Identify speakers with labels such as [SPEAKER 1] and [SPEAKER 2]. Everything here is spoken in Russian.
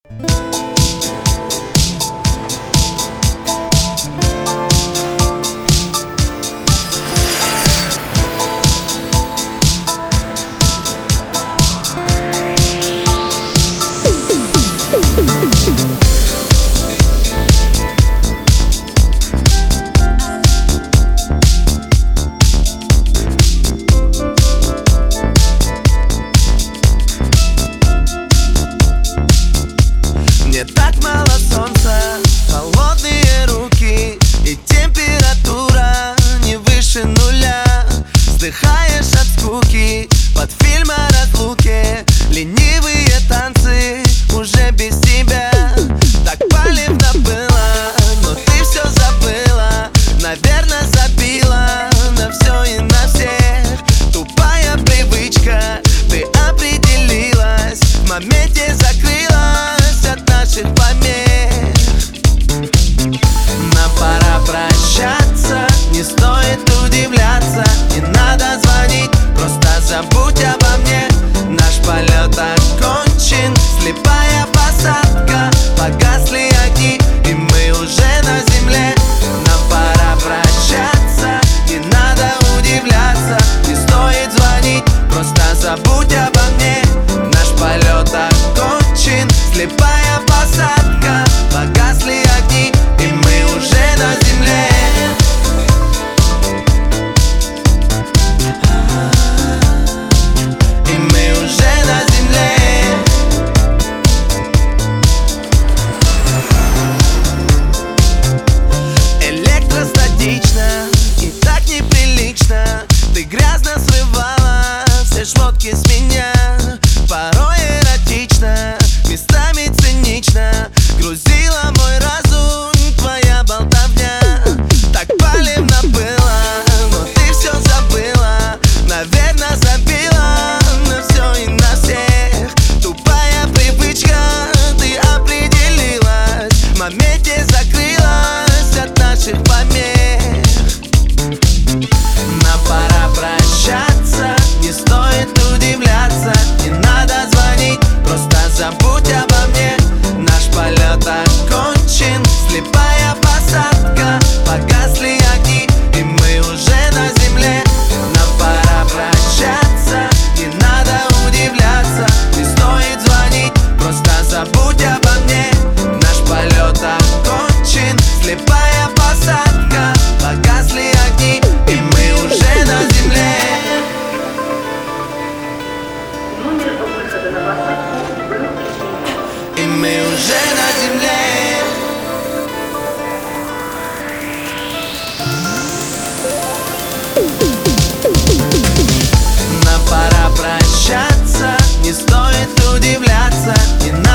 [SPEAKER 1] Мне так мало солнца, холодные руки, и температура не выше нуля. Вздыхаешь от скуки под фильм о разлуке, ленивые танцы уже без тебя. Так палевно было, но ты все забыла, наверное, забила на все и на всех. Тупая привычка, ты определилась, в моменте закрылась от наших помех. Нам пора прощаться, не стоит удивляться, не надо звонить, просто забудь обо мне. Наш полет окончен, слепая посадка, погасли огни, и мы уже на земле. Нам пора прощаться, не надо удивляться, не стоит звонить, просто забудь обо мне. Наш полет окончен, слепая посадка, погасли огни, и мы уже на земле. И мы уже на земле. Электростатично и так неприлично, ты грязно срывала все шмотки с меня. Порой эротично, местами цинично, грузила мой разум твоя болтовня. Так палевно было, но ты все забыла, наверное, забила на все и на всех. Тупая привычка, ты определилась, в моменте закрылась от наших помех. Нам пора прощаться, не стоит удивляться, не надо звонить, просто забудь обо мне. Наш полет окончен, слепая посадка, погасли огни, и мы уже на земле. Нам пора прощаться, не надо удивляться, не стоит звонить, просто забудь обо мне. Наш полет окончен, слепая посадка, погасли огни, и мы уже на земле. И мы уже на земле. Нам пора прощаться, не стоит удивляться, не надо